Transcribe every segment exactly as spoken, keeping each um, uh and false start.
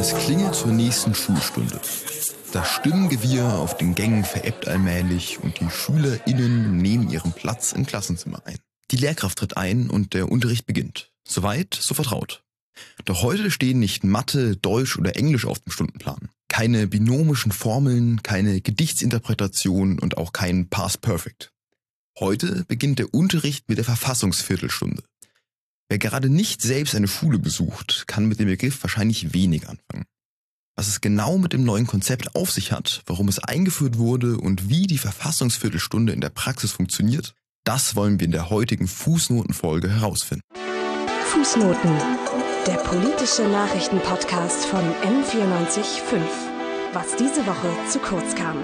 Es klingelt zur nächsten Schulstunde. Das Stimmengewirr auf den Gängen verebbt allmählich und die SchülerInnen nehmen ihren Platz im Klassenzimmer ein. Die Lehrkraft tritt ein und der Unterricht beginnt. Soweit, so vertraut. Doch heute stehen nicht Mathe, Deutsch oder Englisch auf dem Stundenplan. Keine binomischen Formeln, keine Gedichtsinterpretation und auch kein Past Perfect. Heute beginnt der Unterricht mit der Verfassungsviertelstunde. Wer gerade nicht selbst eine Schule besucht, kann mit dem Begriff wahrscheinlich wenig anfangen. Was es genau mit dem neuen Konzept auf sich hat, warum es eingeführt wurde und wie die Verfassungsviertelstunde in der Praxis funktioniert, das wollen wir in der heutigen Fußnotenfolge herausfinden. Fußnoten, der politische Nachrichtenpodcast von N vierundneunzig Komma fünf. Was diese Woche zu kurz kam.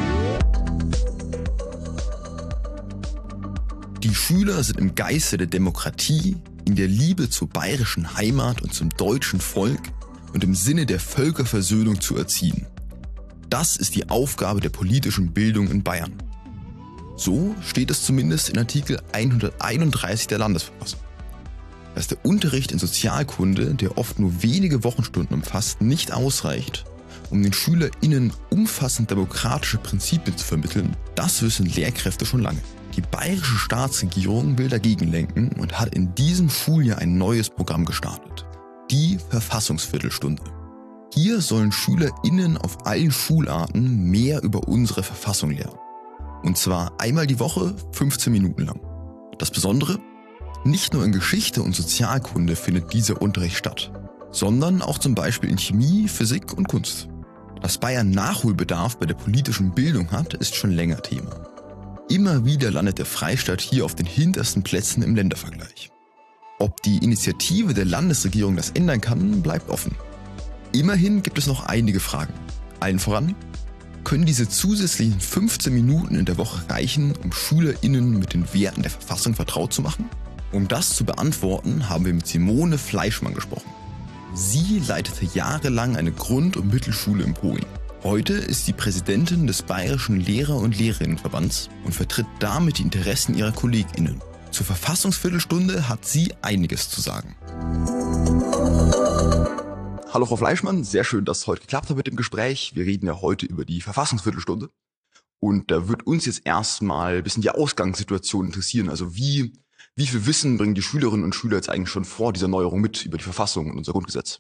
Die Schüler sind im Geiste der Demokratie, in der Liebe zur bayerischen Heimat und zum deutschen Volk und im Sinne der Völkerversöhnung zu erziehen. Das ist die Aufgabe der politischen Bildung in Bayern. So steht es zumindest in Artikel hunderteinunddreißig der Landesverfassung. Dass der Unterricht in Sozialkunde, der oft nur wenige Wochenstunden umfasst, nicht ausreicht, um den SchülerInnen umfassend demokratische Prinzipien zu vermitteln, das wissen Lehrkräfte schon lange. Die bayerische Staatsregierung will dagegen lenken und hat in diesem Schuljahr ein neues Programm gestartet. Die Verfassungsviertelstunde. Hier sollen SchülerInnen auf allen Schularten mehr über unsere Verfassung lernen. Und zwar einmal die Woche, fünfzehn Minuten lang. Das Besondere? Nicht nur in Geschichte und Sozialkunde findet dieser Unterricht statt, sondern auch zum Beispiel in Chemie, Physik und Kunst. Dass Bayern Nachholbedarf bei der politischen Bildung hat, ist schon länger Thema. Immer wieder landet der Freistaat hier auf den hintersten Plätzen im Ländervergleich. Ob die Initiative der Landesregierung das ändern kann, bleibt offen. Immerhin gibt es noch einige Fragen. Allen voran, können diese zusätzlichen fünfzehn Minuten in der Woche reichen, um SchülerInnen mit den Werten der Verfassung vertraut zu machen? Um das zu beantworten, haben wir mit Simone Fleischmann gesprochen. Sie leitete jahrelang eine Grund- und Mittelschule in Poing. Heute ist sie Präsidentin des Bayerischen Lehrer- und Lehrerinnenverbands und vertritt damit die Interessen ihrer KollegInnen. Zur Verfassungsviertelstunde hat sie einiges zu sagen. Hallo Frau Fleischmann, sehr schön, dass es heute geklappt hat mit dem Gespräch. Wir reden ja heute über die Verfassungsviertelstunde. Und da wird uns jetzt erstmal ein bisschen die Ausgangssituation interessieren. Also wie, wie viel Wissen bringen die Schülerinnen und Schüler jetzt eigentlich schon vor dieser Neuerung mit über die Verfassung und unser Grundgesetz?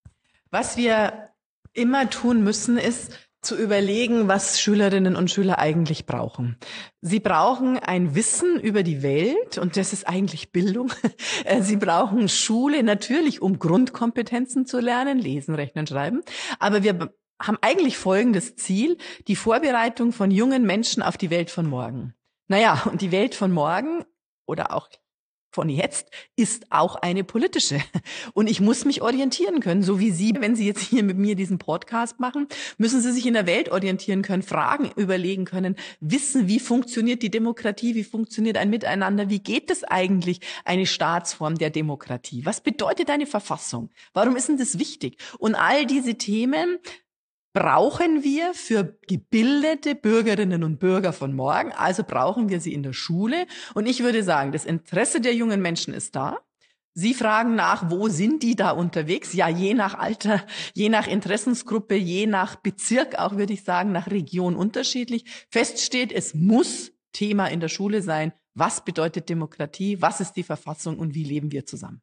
Was wir immer tun müssen, ist zu überlegen, was Schülerinnen und Schüler eigentlich brauchen. Sie brauchen ein Wissen über die Welt und das ist eigentlich Bildung. Sie brauchen Schule natürlich, um Grundkompetenzen zu lernen, lesen, rechnen, schreiben. Aber wir haben eigentlich folgendes Ziel, die Vorbereitung von jungen Menschen auf die Welt von morgen. Naja, und die Welt von morgen oder auch von jetzt ist auch eine politische. Und ich muss mich orientieren können, so wie Sie, wenn Sie jetzt hier mit mir diesen Podcast machen, müssen Sie sich in der Welt orientieren können, Fragen überlegen können, wissen, wie funktioniert die Demokratie, wie funktioniert ein Miteinander, wie geht es eigentlich, eine Staatsform der Demokratie? Was bedeutet eine Verfassung? Warum ist denn das wichtig? Und all diese Themen brauchen wir für gebildete Bürgerinnen und Bürger von morgen, also brauchen wir sie in der Schule. Und ich würde sagen, das Interesse der jungen Menschen ist da. Sie fragen nach, wo sind die da unterwegs? Ja, je nach Alter, je nach Interessensgruppe, je nach Bezirk auch, würde ich sagen, nach Region unterschiedlich. Fest steht, es muss Thema in der Schule sein. Was bedeutet Demokratie? Was ist die Verfassung und wie leben wir zusammen?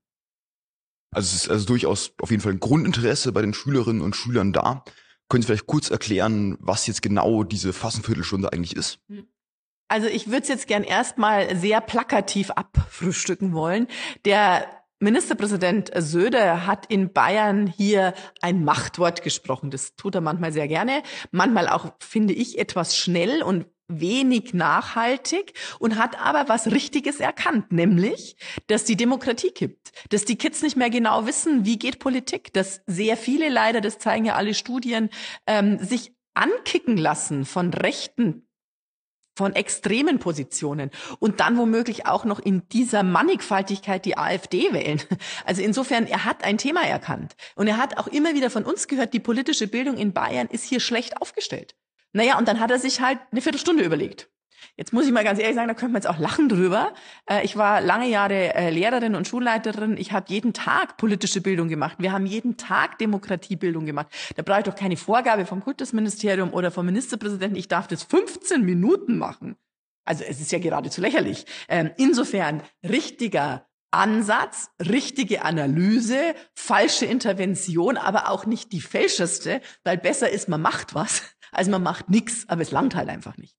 Also es ist also durchaus auf jeden Fall ein Grundinteresse bei den Schülerinnen und Schülern da. Können Sie vielleicht kurz erklären, was jetzt genau diese Verfassungsviertelstunde eigentlich ist? Also ich würde es jetzt gern erstmal sehr plakativ abfrühstücken wollen. Der Ministerpräsident Söder hat in Bayern hier ein Machtwort gesprochen. Das tut er manchmal sehr gerne, manchmal auch, finde ich, etwas schnell und wenig nachhaltig und hat aber was Richtiges erkannt, nämlich, dass die Demokratie kippt, dass die Kids nicht mehr genau wissen, wie geht Politik, dass sehr viele leider, das zeigen ja alle Studien, ähm, sich ankicken lassen von rechten, von extremen Positionen und dann womöglich auch noch in dieser Mannigfaltigkeit die AfD wählen. Also insofern, er hat ein Thema erkannt und er hat auch immer wieder von uns gehört, die politische Bildung in Bayern ist hier schlecht aufgestellt. Naja, und dann hat er sich halt eine Viertelstunde überlegt. Jetzt muss ich mal ganz ehrlich sagen, da könnte man jetzt auch lachen drüber. Ich war lange Jahre Lehrerin und Schulleiterin. Ich habe jeden Tag politische Bildung gemacht. Wir haben jeden Tag Demokratiebildung gemacht. Da brauche ich doch keine Vorgabe vom Kultusministerium oder vom Ministerpräsidenten. Ich darf das fünfzehn Minuten machen. Also es ist ja geradezu lächerlich. Insofern richtiger Ansatz, richtige Analyse, falsche Intervention, aber auch nicht die fälscheste, weil besser ist, man macht was, als man macht nichts, aber es langt halt einfach nicht.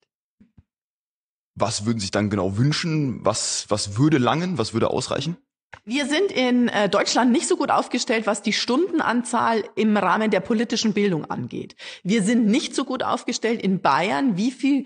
Was würden Sie sich dann genau wünschen? Was, was würde langen? Was würde ausreichen? Wir sind in äh, Deutschland nicht so gut aufgestellt, was die Stundenanzahl im Rahmen der politischen Bildung angeht. Wir sind nicht so gut aufgestellt in Bayern, wie viel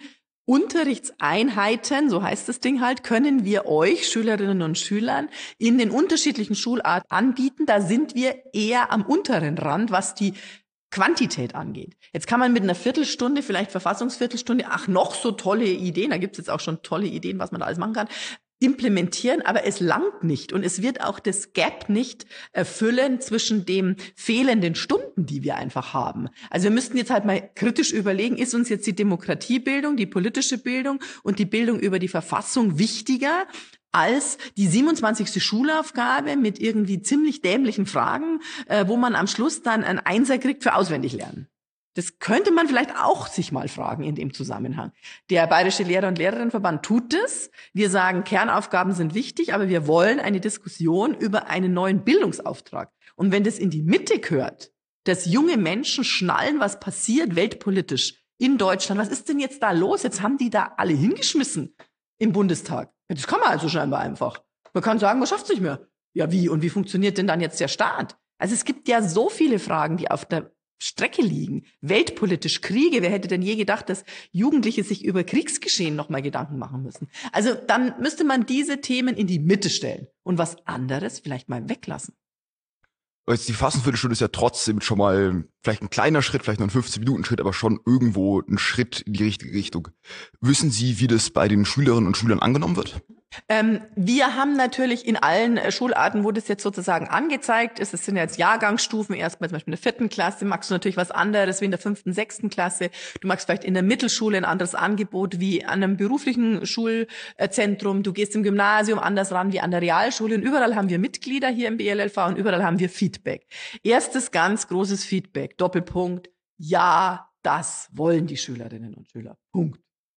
Unterrichtseinheiten, so heißt das Ding halt, können wir euch, Schülerinnen und Schülern, in den unterschiedlichen Schularten anbieten. Da sind wir eher am unteren Rand, was die Quantität angeht. Jetzt kann man mit einer Viertelstunde, vielleicht Verfassungsviertelstunde, ach, noch so tolle Ideen, da gibt es jetzt auch schon tolle Ideen, was man da alles machen kann, implementieren, aber es langt nicht und es wird auch das Gap nicht erfüllen zwischen den fehlenden Stunden, die wir einfach haben. Also wir müssten jetzt halt mal kritisch überlegen, ist uns jetzt die Demokratiebildung, die politische Bildung und die Bildung über die Verfassung wichtiger als die siebenundzwanzigste Schulaufgabe mit irgendwie ziemlich dämlichen Fragen, äh, wo man am Schluss dann einen Einser kriegt für Auswendiglernen. Das könnte man vielleicht auch sich mal fragen in dem Zusammenhang. Der Bayerische Lehrer- und Lehrerinnenverband tut es. Wir sagen, Kernaufgaben sind wichtig, aber wir wollen eine Diskussion über einen neuen Bildungsauftrag. Und wenn das in die Mitte gehört, dass junge Menschen schnallen, was passiert weltpolitisch in Deutschland, was ist denn jetzt da los? Jetzt haben die da alle hingeschmissen im Bundestag. Das kann man also scheinbar einfach. Man kann sagen, man schafft es nicht mehr. Ja, wie? Und wie funktioniert denn dann jetzt der Staat? Also es gibt ja so viele Fragen, die auf der Strecke liegen. Weltpolitisch, Kriege. Wer hätte denn je gedacht, dass Jugendliche sich über Kriegsgeschehen nochmal Gedanken machen müssen? Also dann müsste man diese Themen in die Mitte stellen und was anderes vielleicht mal weglassen. Jetzt die Fassenviertelstunde ist ja trotzdem schon mal vielleicht ein kleiner Schritt, vielleicht noch ein fünfzehn-Minuten-Schritt, aber schon irgendwo ein Schritt in die richtige Richtung. Wissen Sie, wie das bei den Schülerinnen und Schülern angenommen wird? Ähm, wir haben natürlich in allen äh, Schularten, wo das jetzt sozusagen angezeigt ist, es sind jetzt Jahrgangsstufen, erstmal zum Beispiel in der vierten Klasse, magst du natürlich was anderes wie in der fünften, sechsten Klasse. Du magst vielleicht in der Mittelschule ein anderes Angebot wie an einem beruflichen Schulzentrum. Du gehst im Gymnasium anders ran wie an der Realschule. Und überall haben wir Mitglieder hier im B L L V und überall haben wir Feedback. Erstes ganz großes Feedback, Doppelpunkt, ja, das wollen die Schülerinnen und Schüler. Punkt.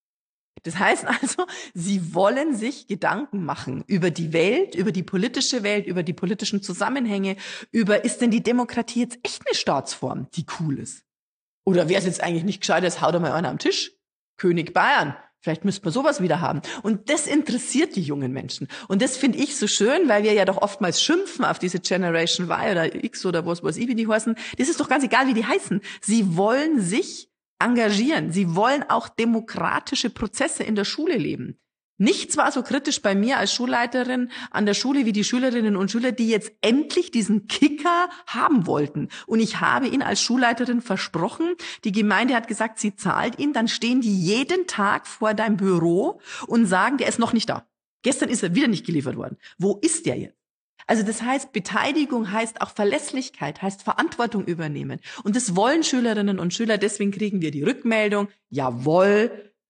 Das heißt also, sie wollen sich Gedanken machen über die Welt, über die politische Welt, über die politischen Zusammenhänge, über, ist denn die Demokratie jetzt echt eine Staatsform, die cool ist? Oder wäre es jetzt eigentlich nicht gescheit, es haut doch mal einer am Tisch? König Bayern. Vielleicht müsste man sowas wieder haben. Und das interessiert die jungen Menschen. Und das finde ich so schön, weil wir ja doch oftmals schimpfen auf diese Generation Y oder X oder was weiß ich, wie die heißen. Das ist doch ganz egal, wie die heißen. Sie wollen sich engagieren. Sie wollen auch demokratische Prozesse in der Schule leben. Nichts war so kritisch bei mir als Schulleiterin an der Schule wie die Schülerinnen und Schüler, die jetzt endlich diesen Kicker haben wollten. Und ich habe ihnen als Schulleiterin versprochen, die Gemeinde hat gesagt, sie zahlt ihn, dann stehen die jeden Tag vor deinem Büro und sagen, der ist noch nicht da. Gestern ist er wieder nicht geliefert worden. Wo ist der jetzt? Also das heißt, Beteiligung heißt auch Verlässlichkeit, heißt Verantwortung übernehmen. Und das wollen Schülerinnen und Schüler, deswegen kriegen wir die Rückmeldung, jawohl,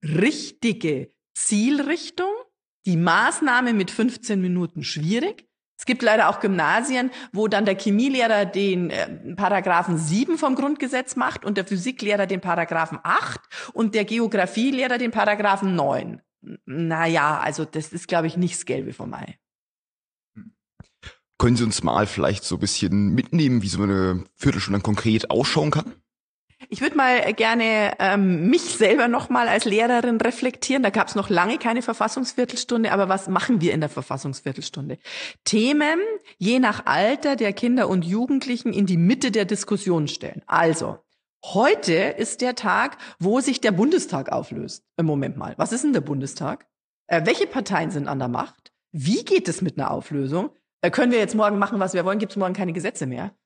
richtige Zielrichtung, die Maßnahme mit fünfzehn Minuten schwierig. Es gibt leider auch Gymnasien, wo dann der Chemielehrer den äh, Paragraphen sieben vom Grundgesetz macht und der Physiklehrer den Paragraphen acht und der Geografielehrer den Paragraphen neun. Naja, also das ist, glaube ich, nicht das Gelbe vom Ei. Können Sie uns mal vielleicht so ein bisschen mitnehmen, wie so eine Viertelstunde konkret ausschauen kann? Ich würde mal gerne ähm, mich selber noch mal als Lehrerin reflektieren. Da gab es noch lange keine Verfassungsviertelstunde, aber was machen wir in der Verfassungsviertelstunde? Themen je nach Alter der Kinder und Jugendlichen in die Mitte der Diskussion stellen. Also, heute ist der Tag, wo sich der Bundestag auflöst. Im Moment mal, was ist denn der Bundestag? Äh, welche Parteien sind an der Macht? Wie geht es mit einer Auflösung? Äh, können wir jetzt morgen machen, was wir wollen? Gibt es morgen keine Gesetze mehr?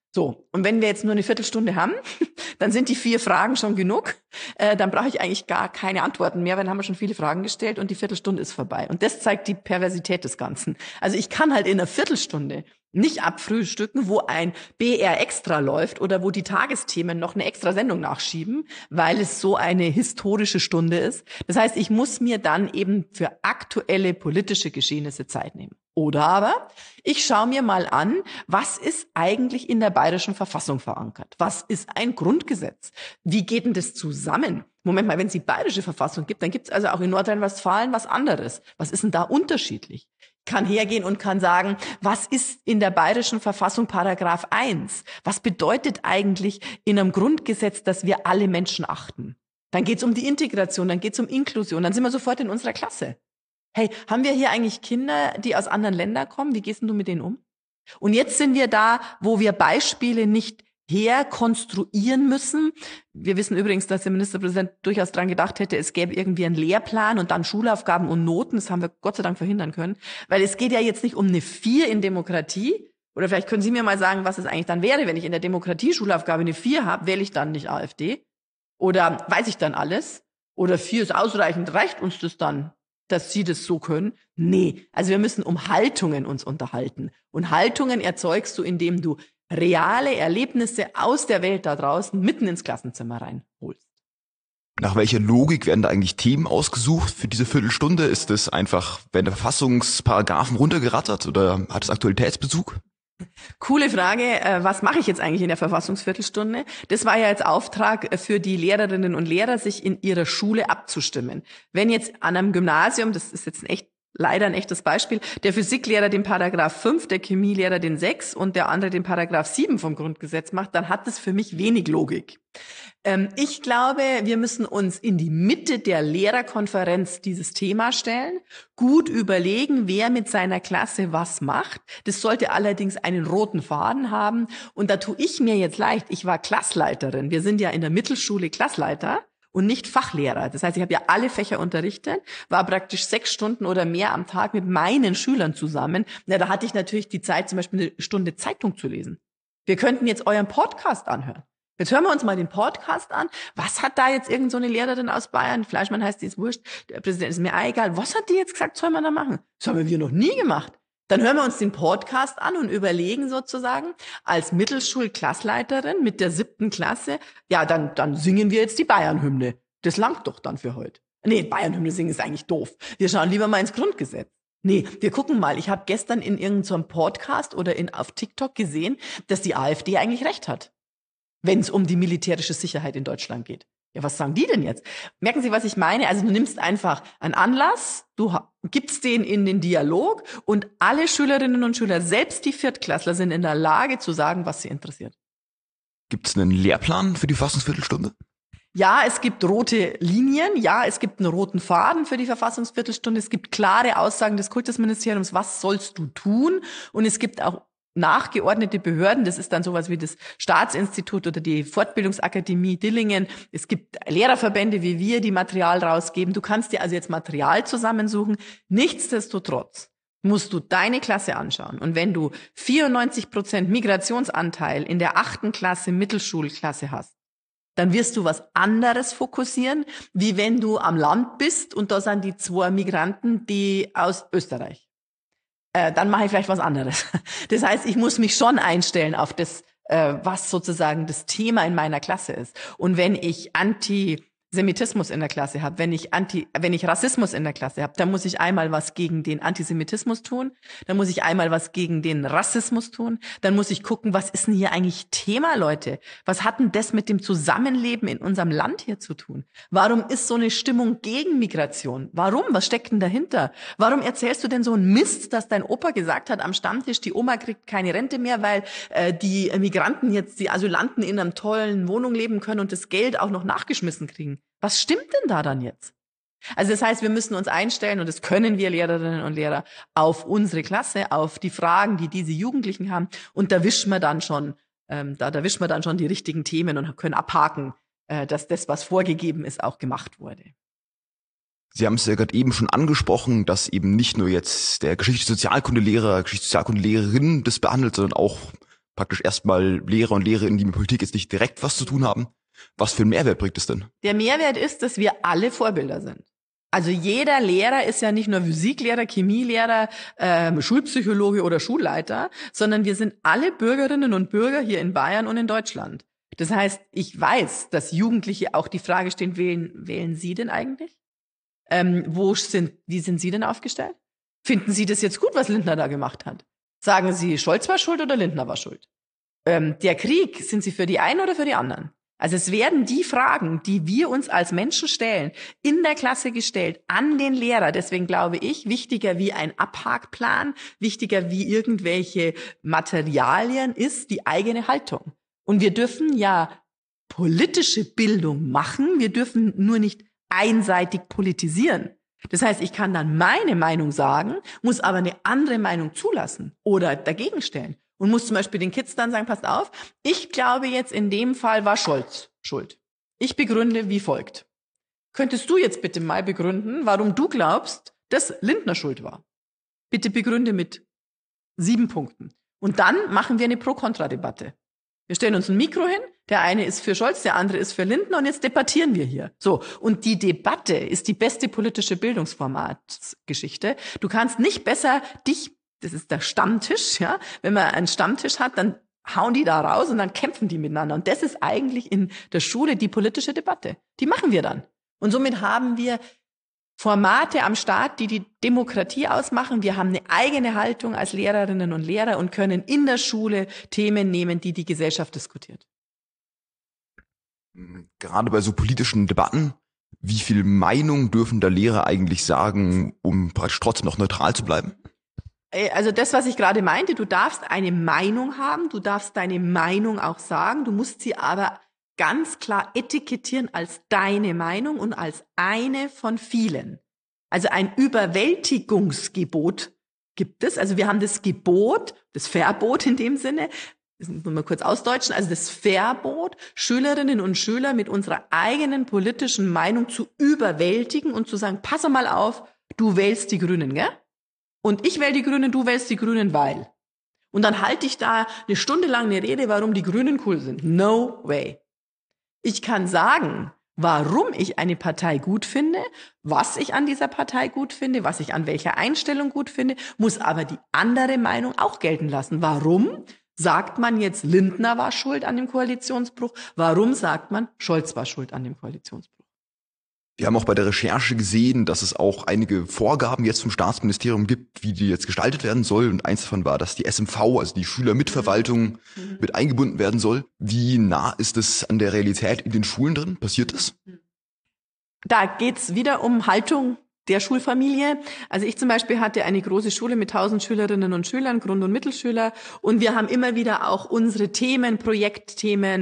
So, und wenn wir jetzt nur eine Viertelstunde haben, dann sind die vier Fragen schon genug. Äh, dann brauche ich eigentlich gar keine Antworten mehr, weil dann haben wir schon viele Fragen gestellt und die Viertelstunde ist vorbei. Und das zeigt die Perversität des Ganzen. Also ich kann halt in einer Viertelstunde nicht abfrühstücken, wo ein B R Extra läuft oder wo die Tagesthemen noch eine extra Sendung nachschieben, weil es so eine historische Stunde ist. Das heißt, ich muss mir dann eben für aktuelle politische Geschehnisse Zeit nehmen. Oder aber ich schaue mir mal an, was ist eigentlich in der bayerischen Verfassung verankert? Was ist ein Grundgesetz? Wie geht denn das zusammen? Moment mal, wenn es die bayerische Verfassung gibt, dann gibt es also auch in Nordrhein-Westfalen was anderes. Was ist denn da unterschiedlich? Ich kann hergehen und kann sagen, was ist in der bayerischen Verfassung Paragraph eins? Was bedeutet eigentlich in einem Grundgesetz, dass wir alle Menschen achten? Dann geht es um die Integration, dann geht es um Inklusion, dann sind wir sofort in unserer Klasse. Hey, haben wir hier eigentlich Kinder, die aus anderen Ländern kommen? Wie gehst denn du mit denen um? Und jetzt sind wir da, wo wir Beispiele nicht herkonstruieren müssen. Wir wissen übrigens, dass der Ministerpräsident durchaus dran gedacht hätte, es gäbe irgendwie einen Lehrplan und dann Schulaufgaben und Noten. Das haben wir Gott sei Dank verhindern können. Weil es geht ja jetzt nicht um eine vier in Demokratie. Oder vielleicht können Sie mir mal sagen, was es eigentlich dann wäre, wenn ich in der Demokratie Schulaufgabe eine vier habe, wähle ich dann nicht AfD? Oder weiß ich dann alles? Oder vier ist ausreichend, reicht uns das dann, dass Sie das so können? Nee, also wir müssen um Haltungen uns unterhalten. Und Haltungen erzeugst du, indem du reale Erlebnisse aus der Welt da draußen mitten ins Klassenzimmer reinholst. Nach welcher Logik werden da eigentlich Themen ausgesucht für diese Viertelstunde? Ist das einfach, werden der Verfassungsparagraphen runtergerattert oder hat es Aktualitätsbezug? Coole Frage. Was mache ich jetzt eigentlich in der Verfassungsviertelstunde? Das war ja jetzt Auftrag für die Lehrerinnen und Lehrer, sich in ihrer Schule abzustimmen. Wenn jetzt an einem Gymnasium, das ist jetzt ein echt leider ein echtes Beispiel, der Physiklehrer den Paragraph fünf, der Chemielehrer den sechs und der andere den Paragraph sieben vom Grundgesetz macht, dann hat das für mich wenig Logik. Ähm, ich glaube, wir müssen uns in die Mitte der Lehrerkonferenz dieses Thema stellen, gut überlegen, wer mit seiner Klasse was macht. Das sollte allerdings einen roten Faden haben. Und da tue ich mir jetzt leicht. Ich war Klassleiterin. Wir sind ja in der Mittelschule Klassleiter und nicht Fachlehrer. Das heißt, ich habe ja alle Fächer unterrichtet, war praktisch sechs Stunden oder mehr am Tag mit meinen Schülern zusammen. Na, da hatte ich natürlich die Zeit, zum Beispiel eine Stunde Zeitung zu lesen. Wir könnten jetzt euren Podcast anhören. Jetzt hören wir uns mal den Podcast an. Was hat da jetzt irgend so eine Lehrerin aus Bayern, Fleischmann heißt, die ist wurscht, der Präsident ist mir egal. Was hat die jetzt gesagt, soll man da machen? Das haben wir noch nie gemacht. Dann hören wir uns den Podcast an und überlegen sozusagen als Mittelschulklassleiterin mit der siebten Klasse, ja, dann, dann singen wir jetzt die Bayern-Hymne. Das langt doch dann für heute. Nee, Bayern-Hymne singen ist eigentlich doof. Wir schauen lieber mal ins Grundgesetz. Nee, wir gucken mal. Ich habe gestern in irgendeinem Podcast oder in, auf TikTok gesehen, dass die AfD eigentlich recht hat, wenn es um die militärische Sicherheit in Deutschland geht. Ja, was sagen die denn jetzt? Merken Sie, was ich meine? Also du nimmst einfach einen Anlass, du gibst den in den Dialog und alle Schülerinnen und Schüler, selbst die Viertklässler, sind in der Lage zu sagen, was sie interessiert. Gibt es einen Lehrplan für die Verfassungsviertelstunde? Ja, es gibt rote Linien, ja, es gibt einen roten Faden für die Verfassungsviertelstunde, es gibt klare Aussagen des Kultusministeriums, was sollst du tun? Und es gibt auch nachgeordnete Behörden, das ist dann sowas wie das Staatsinstitut oder die Fortbildungsakademie Dillingen. Es gibt Lehrerverbände wie wir, die Material rausgeben. Du kannst dir also jetzt Material zusammensuchen. Nichtsdestotrotz musst du deine Klasse anschauen. Und wenn du vierundneunzig Prozent Migrationsanteil in der achten Klasse Mittelschulklasse hast, dann wirst du was anderes fokussieren, wie wenn du am Land bist und da sind die zwei Migranten, die aus Österreich. Äh, dann mache ich vielleicht was anderes. Das heißt, ich muss mich schon einstellen auf das, äh, was sozusagen das Thema in meiner Klasse ist. Und wenn ich Antisemitismus in der Klasse habe, wenn ich Anti, wenn ich Rassismus in der Klasse habe, dann muss ich einmal was gegen den Antisemitismus tun, dann muss ich einmal was gegen den Rassismus tun, dann muss ich gucken, was ist denn hier eigentlich Thema, Leute? Was hat denn das mit dem Zusammenleben in unserem Land hier zu tun? Warum ist so eine Stimmung gegen Migration? Warum? Was steckt denn dahinter? Warum erzählst du denn so einen Mist, dass dein Opa gesagt hat am Stammtisch, die Oma kriegt keine Rente mehr, weil äh, die Migranten jetzt, die Asylanten in einer tollen Wohnung leben können und das Geld auch noch nachgeschmissen kriegen? Was stimmt denn da dann jetzt? Also das heißt, wir müssen uns einstellen, und das können wir Lehrerinnen und Lehrer, auf unsere Klasse, auf die Fragen, die diese Jugendlichen haben. Und da wischen wir dann schon, ähm, da, da wischen wir dann schon die richtigen Themen und können abhaken, äh, dass das, was vorgegeben ist, auch gemacht wurde. Sie haben es ja gerade eben schon angesprochen, dass eben nicht nur jetzt der Geschichte-Sozialkundelehrer, Geschichte-Sozialkundelehrerin das behandelt, sondern auch praktisch erstmal Lehrer und Lehrerinnen, die mit Politik jetzt nicht direkt was zu tun haben. Was für einen Mehrwert bringt es denn? Der Mehrwert ist, dass wir alle Vorbilder sind. Also jeder Lehrer ist ja nicht nur Physiklehrer, Chemielehrer, ähm, Schulpsychologe oder Schulleiter, sondern wir sind alle Bürgerinnen und Bürger hier in Bayern und in Deutschland. Das heißt, ich weiß, dass Jugendliche auch die Frage stellen, wählen, wählen Sie denn eigentlich? Ähm, wo sind, wie sind Sie denn aufgestellt? Finden Sie das jetzt gut, was Lindner da gemacht hat? Sagen Sie, Scholz war schuld oder Lindner war schuld? Ähm, der Krieg, sind Sie für die einen oder für die anderen? Also es werden die Fragen, die wir uns als Menschen stellen, in der Klasse gestellt, an den Lehrer. Deswegen glaube ich, wichtiger wie ein Abhakplan, wichtiger wie irgendwelche Materialien ist die eigene Haltung. Und wir dürfen ja politische Bildung machen, wir dürfen nur nicht einseitig politisieren. Das heißt, ich kann dann meine Meinung sagen, muss aber eine andere Meinung zulassen oder dagegen stellen. Und muss zum Beispiel den Kids dann sagen, passt auf, ich glaube jetzt in dem Fall war Scholz schuld. Ich begründe wie folgt. Könntest du jetzt bitte mal begründen, warum du glaubst, dass Lindner schuld war? Bitte begründe mit sieben Punkten. Und dann machen wir eine Pro-Kontra-Debatte. Wir stellen uns ein Mikro hin, der eine ist für Scholz, der andere ist für Lindner und jetzt debattieren wir hier. So, und die Debatte ist die beste politische Bildungsformatsgeschichte. Du kannst nicht besser dich, das ist der Stammtisch, ja, wenn man einen Stammtisch hat, dann hauen die da raus und dann kämpfen die miteinander. Und das ist eigentlich in der Schule die politische Debatte. Die machen wir dann. Und somit haben wir Formate am Start, die die Demokratie ausmachen. Wir haben eine eigene Haltung als Lehrerinnen und Lehrer und können in der Schule Themen nehmen, die die Gesellschaft diskutiert. Gerade bei so politischen Debatten, wie viel Meinung dürfen da Lehrer eigentlich sagen, um praktisch trotzdem noch neutral zu bleiben? Also das, was ich gerade meinte, du darfst eine Meinung haben, du darfst deine Meinung auch sagen, du musst sie aber ganz klar etikettieren als deine Meinung und als eine von vielen. Also ein Überwältigungsgebot gibt es. Also wir haben das Gebot, das Verbot in dem Sinne, das muss man kurz ausdeutschen, also das Verbot, Schülerinnen und Schüler mit unserer eigenen politischen Meinung zu überwältigen und zu sagen, pass mal auf, du wählst die Grünen, gell? Und ich wähle die Grünen, du wählst die Grünen, weil. Und dann halte ich da eine Stunde lang eine Rede, warum die Grünen cool sind. No way. Ich kann sagen, warum ich eine Partei gut finde, was ich an dieser Partei gut finde, was ich an welcher Einstellung gut finde, muss aber die andere Meinung auch gelten lassen. Warum sagt man jetzt, Lindner war schuld an dem Koalitionsbruch? Warum sagt man, Scholz war schuld an dem Koalitionsbruch? Wir haben auch bei der Recherche gesehen, dass es auch einige Vorgaben jetzt vom Staatsministerium gibt, wie die jetzt gestaltet werden soll. Und eins davon war, dass die S M V, also die Schülermitverwaltung, mhm. mit eingebunden werden soll. Wie nah ist es an der Realität in den Schulen drin? Passiert das? Da geht's wieder um Haltung der Schulfamilie. Also ich zum Beispiel hatte eine große Schule mit tausend Schülerinnen und Schülern, Grund- und Mittelschüler. Und wir haben immer wieder auch unsere Themen, Projektthemen,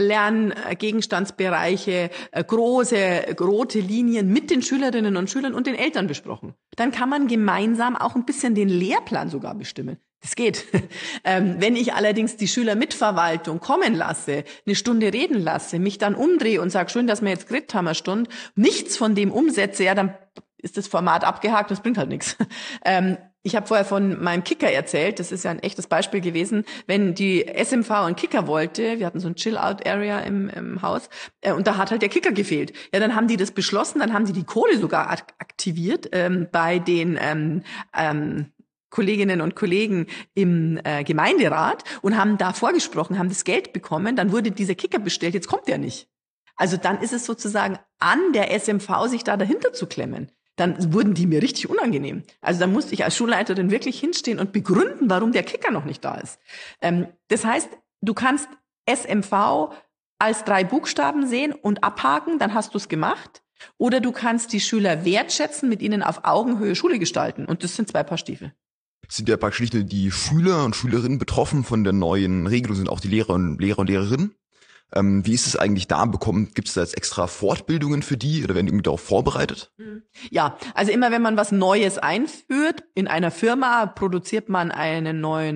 Lerngegenstandsbereiche, große, rote Linien mit den Schülerinnen und Schülern und den Eltern besprochen. Dann kann man gemeinsam auch ein bisschen den Lehrplan sogar bestimmen. Das geht. Ähm, wenn ich allerdings die Schülermitverwaltung kommen lasse, eine Stunde reden lasse, mich dann umdrehe und sage, schön, dass wir jetzt geredet haben, eine Stunde, nichts von dem umsetze, ja, dann ist das Format abgehakt, das bringt halt nichts. Ähm, ich habe vorher von meinem Kicker erzählt, das ist ja ein echtes Beispiel gewesen, wenn die S M V einen Kicker wollte, wir hatten so ein Chill-Out-Area im, im Haus, äh, und da hat halt der Kicker gefehlt. Ja, dann haben die das beschlossen, dann haben die die Kohle sogar aktiviert ähm, bei den ähm, ähm, Kolleginnen und Kollegen im äh, Gemeinderat und haben da vorgesprochen, haben das Geld bekommen, dann wurde dieser Kicker bestellt, jetzt kommt der nicht. Also dann ist es sozusagen an der S M V, sich da dahinter zu klemmen. Dann wurden die mir richtig unangenehm. Also da musste ich als Schulleiterin wirklich hinstehen und begründen, warum der Kicker noch nicht da ist. Ähm, das heißt, du kannst S M V als drei Buchstaben sehen und abhaken, dann hast du es gemacht. Oder du kannst die Schüler wertschätzen, mit ihnen auf Augenhöhe Schule gestalten. Und das sind zwei Paar Stiefel. Sind ja praktisch nicht nur die Schüler und Schülerinnen betroffen von der neuen Regelung, sind auch die Lehrer und Lehrer und Lehrerinnen. Ähm, wie ist es eigentlich da bekommen? Gibt es da jetzt extra Fortbildungen für die oder werden die irgendwie darauf vorbereitet? Ja, also immer wenn man was Neues einführt, in einer Firma produziert man einen neuen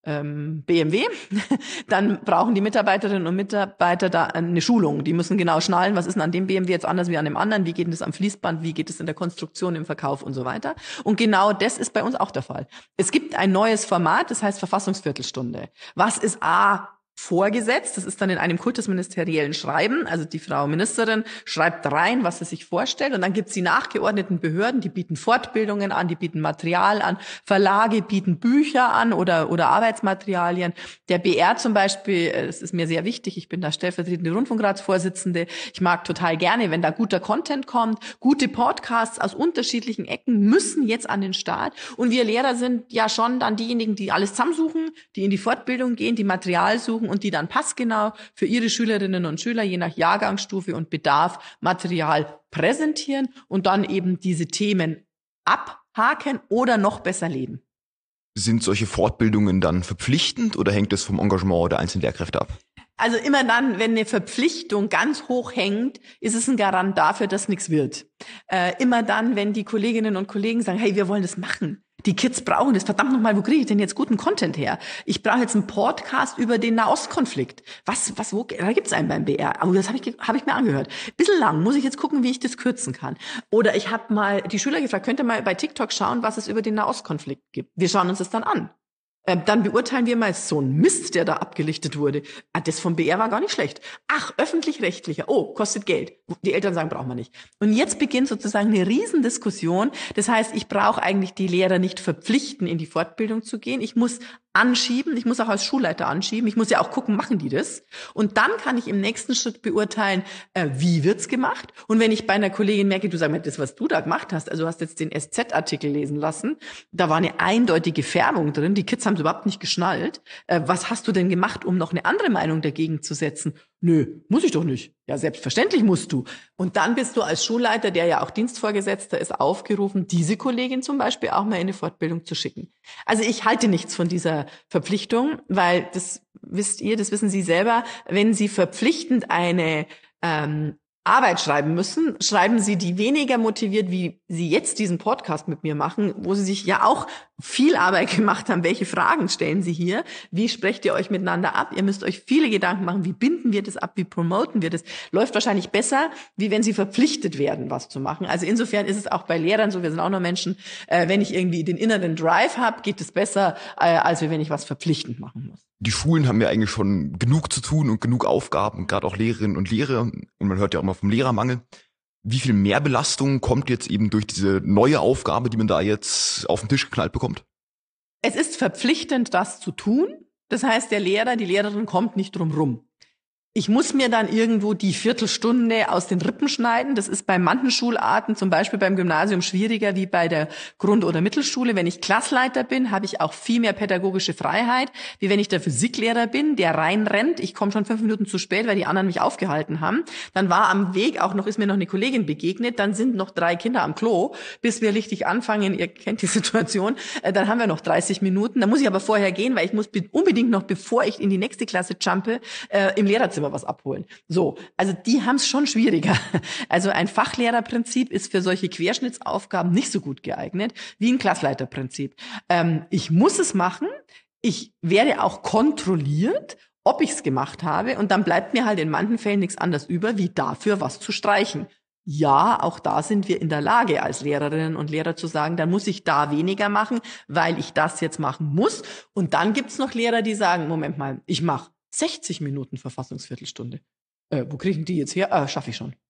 ähm, B M W, dann brauchen die Mitarbeiterinnen und Mitarbeiter da eine Schulung. Die müssen genau schnallen, was ist denn an dem B M W jetzt anders wie an dem anderen, wie geht denn das am Fließband, wie geht es in der Konstruktion, im Verkauf und so weiter. Und genau das ist bei uns auch der Fall. Es gibt ein neues Format, das heißt Verfassungsviertelstunde. Was ist A vorgesetzt? Das ist dann in einem kultusministeriellen Schreiben. Also die Frau Ministerin schreibt rein, was sie sich vorstellt. Und dann gibt es die nachgeordneten Behörden, die bieten Fortbildungen an, die bieten Material an, Verlage bieten Bücher an oder, oder Arbeitsmaterialien. Der B R zum Beispiel, das ist mir sehr wichtig, ich bin da stellvertretende Rundfunkratsvorsitzende. Ich mag total gerne, wenn da guter Content kommt. Gute Podcasts aus unterschiedlichen Ecken müssen jetzt an den Start. Und wir Lehrer sind ja schon dann diejenigen, die alles zusammensuchen, die in die Fortbildung gehen, die Material suchen und die dann passgenau für ihre Schülerinnen und Schüler je nach Jahrgangsstufe und Bedarf Material präsentieren und dann eben diese Themen abhaken oder noch besser leben. Sind solche Fortbildungen dann verpflichtend oder hängt es vom Engagement der einzelnen Lehrkräfte ab? Also immer dann, wenn eine Verpflichtung ganz hoch hängt, ist es ein Garant dafür, dass nichts wird. Äh, immer dann, wenn die Kolleginnen und Kollegen sagen, hey, wir wollen das machen. Die Kids brauchen das. Verdammt nochmal, wo kriege ich denn jetzt guten Content her? Ich brauche jetzt einen Podcast über den Nahostkonflikt. Was, was, wo, da gibt's einen beim B R. Aber das habe ich, hab ich mir angehört. Bisschen lang, muss ich jetzt gucken, wie ich das kürzen kann. Oder ich habe mal die Schüler gefragt, könnt ihr mal bei TikTok schauen, was es über den Nahostkonflikt gibt? Wir schauen uns das dann an. Ähm, dann beurteilen wir mal so ein Mist, der da abgelichtet wurde. Ah, das vom B R war gar nicht schlecht. Ach, öffentlich-rechtlicher. Oh, kostet Geld. Die Eltern sagen, brauchen wir nicht. Und jetzt beginnt sozusagen eine Riesendiskussion. Das heißt, ich brauche eigentlich die Lehrer nicht verpflichten, in die Fortbildung zu gehen. Ich muss anschieben. Ich muss auch als Schulleiter anschieben. Ich muss ja auch gucken, machen die das? Und dann kann ich im nächsten Schritt beurteilen, äh, wie wird's gemacht? Und wenn ich bei einer Kollegin merke, du sagst mir, das, was du da gemacht hast, also du hast jetzt den S Z-Artikel lesen lassen, da war eine eindeutige Färbung drin. Die Kids haben es überhaupt nicht geschnallt. Äh, was hast du denn gemacht, um noch eine andere Meinung dagegen zu setzen? Nö, muss ich doch nicht. Ja, selbstverständlich musst du. Und dann bist du als Schulleiter, der ja auch Dienstvorgesetzter ist, aufgerufen, diese Kollegin zum Beispiel auch mal in eine Fortbildung zu schicken. Also ich halte nichts von dieser Verpflichtung, weil das wisst ihr, das wissen Sie selber, wenn Sie verpflichtend eine ähm, Arbeit schreiben müssen, schreiben Sie die weniger motiviert, wie Sie jetzt diesen Podcast mit mir machen, wo Sie sich ja auch viel Arbeit gemacht haben. Welche Fragen stellen Sie hier? Wie sprecht ihr euch miteinander ab? Ihr müsst euch viele Gedanken machen. Wie binden wir das ab? Wie promoten wir das? Läuft wahrscheinlich besser, wie wenn Sie verpflichtet werden, was zu machen. Also insofern ist es auch bei Lehrern so, wir sind auch noch Menschen, äh, wenn ich irgendwie den inneren Drive habe, geht es besser, äh, als wenn ich was verpflichtend machen muss. Die Schulen haben ja eigentlich schon genug zu tun und genug Aufgaben, gerade auch Lehrerinnen und Lehrer. Und man hört ja auch immer vom Lehrermangel. Wie viel Mehrbelastung kommt jetzt eben durch diese neue Aufgabe, die man da jetzt auf den Tisch geknallt bekommt? Es ist verpflichtend, das zu tun. Das heißt, der Lehrer, die Lehrerin kommt nicht drum rum. Ich muss mir dann irgendwo die Viertelstunde aus den Rippen schneiden. Das ist bei manchen Schularten, zum Beispiel beim Gymnasium, schwieriger wie bei der Grund- oder Mittelschule. Wenn ich Klassleiter bin, habe ich auch viel mehr pädagogische Freiheit, wie wenn ich der Physiklehrer bin, der reinrennt. Ich komme schon fünf Minuten zu spät, weil die anderen mich aufgehalten haben. Dann war am Weg auch noch, ist mir noch eine Kollegin begegnet. Dann sind noch drei Kinder am Klo, bis wir richtig anfangen. Ihr kennt die Situation. Dann haben wir noch dreißig Minuten. Dann muss ich aber vorher gehen, weil ich muss unbedingt noch, bevor ich in die nächste Klasse jumpe, äh, im Lehrerzimmer was abholen. So, also die haben es schon schwieriger. Also ein Fachlehrerprinzip ist für solche Querschnittsaufgaben nicht so gut geeignet wie ein Klassleiterprinzip. Ähm, ich muss es machen, ich werde auch kontrolliert, ob ich es gemacht habe, und dann bleibt mir halt in manchen Fällen nichts anderes über, wie dafür was zu streichen. Ja, auch da sind wir in der Lage, als Lehrerinnen und Lehrer zu sagen, dann muss ich da weniger machen, weil ich das jetzt machen muss. Und dann gibt's noch Lehrer, die sagen, Moment mal, ich mache sechzig Minuten Verfassungsviertelstunde. Äh, wo kriegen die jetzt her? Äh, schaffe ich schon.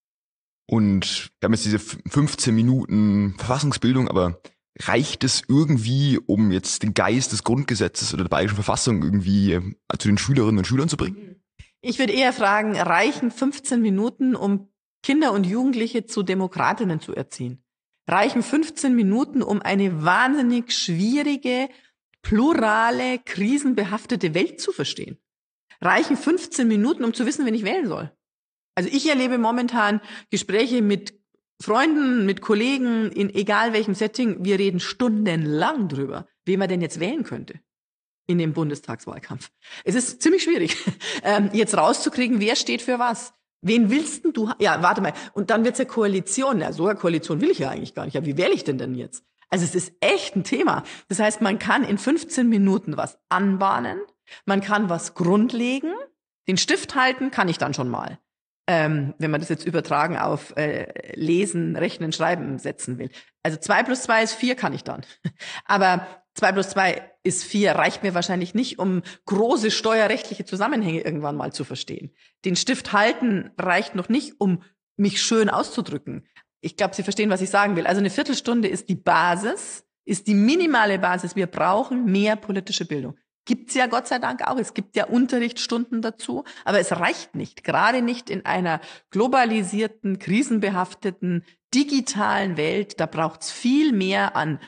Und wir haben jetzt diese fünfzehn Minuten Verfassungsbildung, aber reicht es irgendwie, um jetzt den Geist des Grundgesetzes oder der Bayerischen Verfassung irgendwie äh, zu den Schülerinnen und Schülern zu bringen? Ich würde eher fragen, reichen fünfzehn Minuten, um Kinder und Jugendliche zu Demokratinnen zu erziehen? Reichen fünfzehn Minuten, um eine wahnsinnig schwierige, plurale, krisenbehaftete Welt zu verstehen? Reichen fünfzehn Minuten, um zu wissen, wen ich wählen soll? Also ich erlebe momentan Gespräche mit Freunden, mit Kollegen, in egal welchem Setting. Wir reden stundenlang drüber, wen man denn jetzt wählen könnte in dem Bundestagswahlkampf. Es ist ziemlich schwierig, ähm, jetzt rauszukriegen, wer steht für was. Wen willst denn du? Ja, warte mal. Und dann wird's ja Koalition. Ja, so eine Koalition will ich ja eigentlich gar nicht. Ja, wie wähle ich denn denn jetzt? Also es ist echt ein Thema. Das heißt, man kann in fünfzehn Minuten was anbahnen, man kann was grundlegen, den Stift halten kann ich dann schon mal. Ähm, wenn man das jetzt übertragen auf äh, Lesen, Rechnen, Schreiben setzen will. Also zwei plus zwei ist vier kann ich dann. Aber zwei plus zwei ist vier reicht mir wahrscheinlich nicht, um große steuerrechtliche Zusammenhänge irgendwann mal zu verstehen. Den Stift halten reicht noch nicht, um mich schön auszudrücken. Ich glaube, Sie verstehen, was ich sagen will. Also eine Viertelstunde ist die Basis, ist die minimale Basis. Wir brauchen mehr politische Bildung. Gibt's ja Gott sei Dank auch. Es gibt ja Unterrichtsstunden dazu, aber es reicht nicht. Gerade nicht in einer globalisierten, krisenbehafteten, digitalen Welt. Da braucht's viel mehr an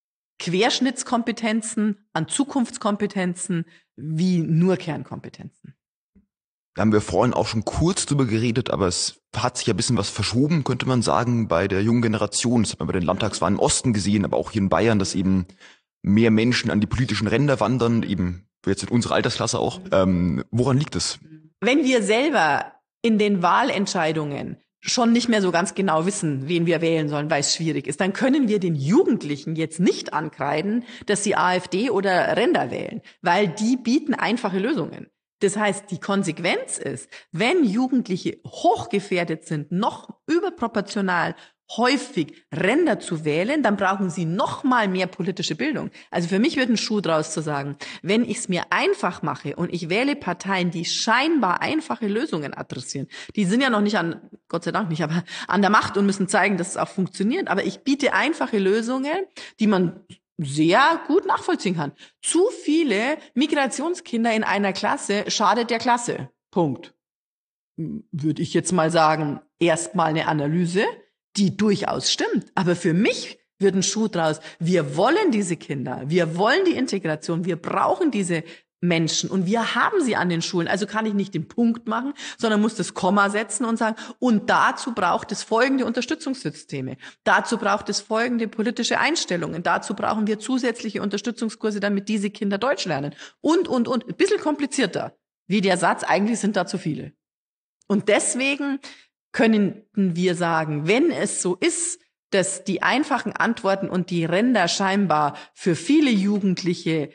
Querschnittskompetenzen, an Zukunftskompetenzen wie nur Kernkompetenzen. Da haben wir vorhin auch schon kurz drüber geredet, aber es hat sich ja ein bisschen was verschoben, könnte man sagen, bei der jungen Generation. Das hat man bei den Landtagswahlen im Osten gesehen, aber auch hier in Bayern, dass eben mehr Menschen an die politischen Ränder wandern, eben jetzt in unserer Altersklasse auch. Ähm, woran liegt es? Wenn wir selber in den Wahlentscheidungen schon nicht mehr so ganz genau wissen, wen wir wählen sollen, weil es schwierig ist, dann können wir den Jugendlichen jetzt nicht ankreiden, dass sie AfD oder Ränder wählen, weil die bieten einfache Lösungen. Das heißt, die Konsequenz ist, wenn Jugendliche hochgefährdet sind, noch überproportional häufig Ränder zu wählen, dann brauchen sie noch mal mehr politische Bildung. Also für mich wird ein Schuh draus zu sagen, wenn ich es mir einfach mache und ich wähle Parteien, die scheinbar einfache Lösungen adressieren, die sind ja noch nicht an, Gott sei Dank nicht, aber an der Macht und müssen zeigen, dass es auch funktioniert, aber ich biete einfache Lösungen, die man sehr gut nachvollziehen kann. Zu viele Migrationskinder in einer Klasse schadet der Klasse. Punkt. Würde ich jetzt mal sagen, erstmal eine Analyse, die durchaus stimmt. Aber für mich wird ein Schuh draus. Wir wollen diese Kinder. Wir wollen die Integration. Wir brauchen diese Menschen und wir haben sie an den Schulen. Also kann ich nicht den Punkt machen, sondern muss das Komma setzen und sagen, und dazu braucht es folgende Unterstützungssysteme. Dazu braucht es folgende politische Einstellungen. Dazu brauchen wir zusätzliche Unterstützungskurse, damit diese Kinder Deutsch lernen. Und, und, und. Ein bisschen komplizierter. Wie der Satz, eigentlich sind da zu viele. Und deswegen können wir sagen, wenn es so ist, dass die einfachen Antworten und die Ränder scheinbar für viele Jugendliche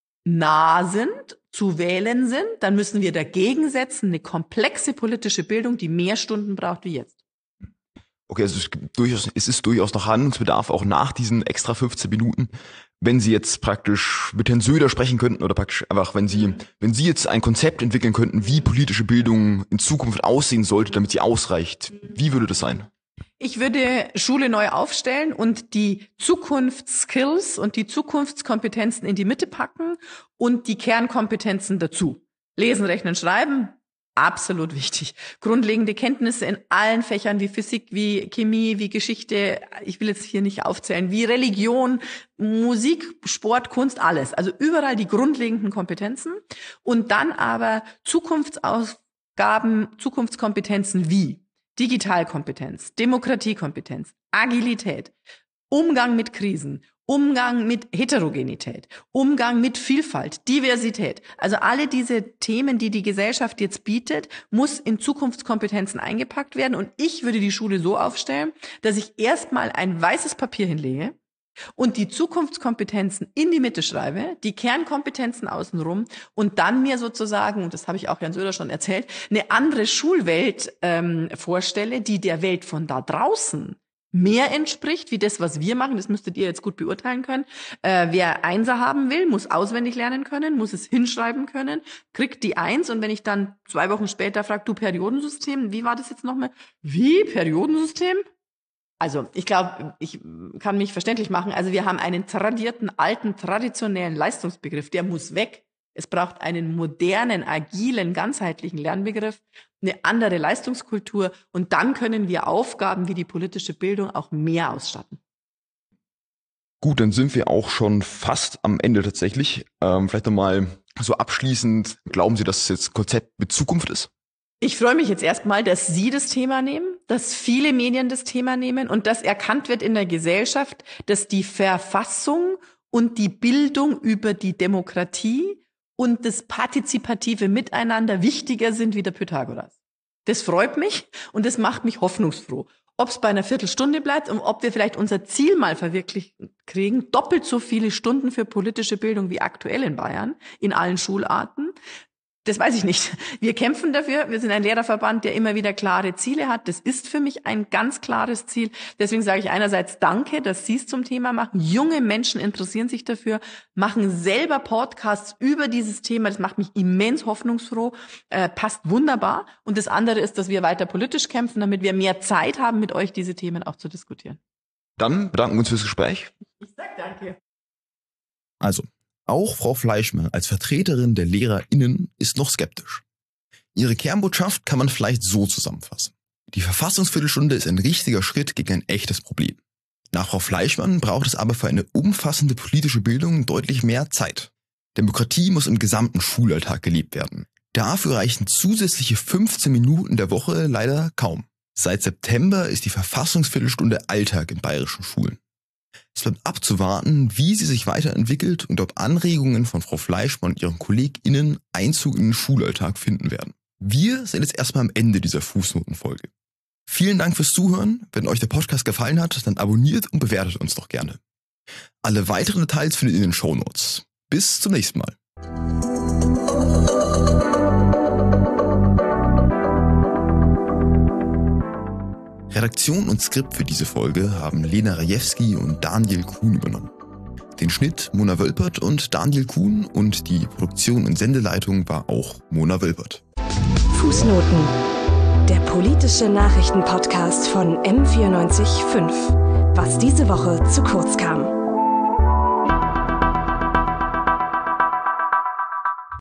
nah sind, zu wählen sind, dann müssen wir dagegen setzen, eine komplexe politische Bildung, die mehr Stunden braucht wie jetzt. Okay, also es, gibt durchaus, es ist durchaus noch Handlungsbedarf, auch nach diesen extra fünfzehn Minuten. Wenn Sie jetzt praktisch mit Herrn Söder sprechen könnten oder praktisch einfach, wenn Sie, wenn Sie jetzt ein Konzept entwickeln könnten, wie politische Bildung in Zukunft aussehen sollte, damit sie ausreicht, wie würde das sein? Ich würde Schule neu aufstellen und die Zukunftsskills und die Zukunftskompetenzen in die Mitte packen und die Kernkompetenzen dazu. Lesen, Rechnen, Schreiben, absolut wichtig. Grundlegende Kenntnisse in allen Fächern wie Physik, wie Chemie, wie Geschichte, ich will jetzt hier nicht aufzählen, wie Religion, Musik, Sport, Kunst, alles. Also überall die grundlegenden Kompetenzen und dann aber Zukunftsaufgaben, Zukunftskompetenzen wie Digitalkompetenz, Demokratiekompetenz, Agilität, Umgang mit Krisen, Umgang mit Heterogenität, Umgang mit Vielfalt, Diversität. Also alle diese Themen, die die Gesellschaft jetzt bietet, muss in Zukunftskompetenzen eingepackt werden. Und ich würde die Schule so aufstellen, dass ich erstmal ein weißes Papier hinlege und die Zukunftskompetenzen in die Mitte schreibe, die Kernkompetenzen außenrum und dann mir sozusagen, und das habe ich auch Herrn Söder schon erzählt, eine andere Schulwelt ähm, vorstelle, die der Welt von da draußen mehr entspricht, wie das, was wir machen. Das müsstet ihr jetzt gut beurteilen können. Äh, wer Einser haben will, muss auswendig lernen können, muss es hinschreiben können, kriegt die Eins und wenn ich dann zwei Wochen später frage, du Periodensystem, wie war das jetzt nochmal? Wie? Periodensystem? Also ich glaube, ich kann mich verständlich machen. Also wir haben einen tradierten, alten, traditionellen Leistungsbegriff, der muss weg. Es braucht einen modernen, agilen, ganzheitlichen Lernbegriff, eine andere Leistungskultur und dann können wir Aufgaben wie die politische Bildung auch mehr ausstatten. Gut, dann sind wir auch schon fast am Ende tatsächlich. Ähm, vielleicht nochmal so abschließend, glauben Sie, dass es jetzt ein Konzept mit Zukunft ist? Ich freue mich jetzt erstmal, dass Sie das Thema nehmen, dass viele Medien das Thema nehmen und dass erkannt wird in der Gesellschaft, dass die Verfassung und die Bildung über die Demokratie und das partizipative Miteinander wichtiger sind wie der Pythagoras. Das freut mich und das macht mich hoffnungsfroh. ob es bei einer Viertelstunde bleibt und ob wir vielleicht unser Ziel mal verwirklicht kriegen, doppelt so viele Stunden für politische Bildung wie aktuell in Bayern, in allen Schularten. Das weiß ich nicht. Wir kämpfen dafür. Wir sind ein Lehrerverband, der immer wieder klare Ziele hat. Das ist für mich ein ganz klares Ziel. Deswegen sage ich einerseits Danke, dass Sie es zum Thema machen. Junge Menschen interessieren sich dafür, machen selber Podcasts über dieses Thema. Das macht mich immens hoffnungsfroh, äh, passt wunderbar. Und das andere ist, dass wir weiter politisch kämpfen, damit wir mehr Zeit haben, mit euch diese Themen auch zu diskutieren. Dann bedanken wir uns fürs Gespräch. Ich sag danke. Also, auch Frau Fleischmann als Vertreterin der LehrerInnen ist noch skeptisch. Ihre Kernbotschaft kann man vielleicht so zusammenfassen. Die Verfassungsviertelstunde ist ein richtiger Schritt gegen ein echtes Problem. Nach Frau Fleischmann braucht es aber für eine umfassende politische Bildung deutlich mehr Zeit. Demokratie muss im gesamten Schulalltag gelebt werden. Dafür reichen zusätzliche fünfzehn Minuten der Woche leider kaum. Seit September ist die Verfassungsviertelstunde Alltag in bayerischen Schulen. Es bleibt abzuwarten, wie sie sich weiterentwickelt und ob Anregungen von Frau Fleischmann und ihren KollegInnen Einzug in den Schulalltag finden werden. Wir sind jetzt erstmal am Ende dieser Fußnotenfolge. Vielen Dank fürs Zuhören. Wenn euch der Podcast gefallen hat, dann abonniert und bewertet uns doch gerne. Alle weiteren Details findet ihr in den Shownotes. Bis zum nächsten Mal. Redaktion und Skript für diese Folge haben Lena Rajewski und Daniel Kuhn übernommen. Den Schnitt Mona Wölpert und Daniel Kuhn und die Produktion und Sendeleitung war auch Mona Wölpert. Fußnoten. Der politische Nachrichtenpodcast von M vierundneunzig Komma fünf. Was diese Woche zu kurz kam.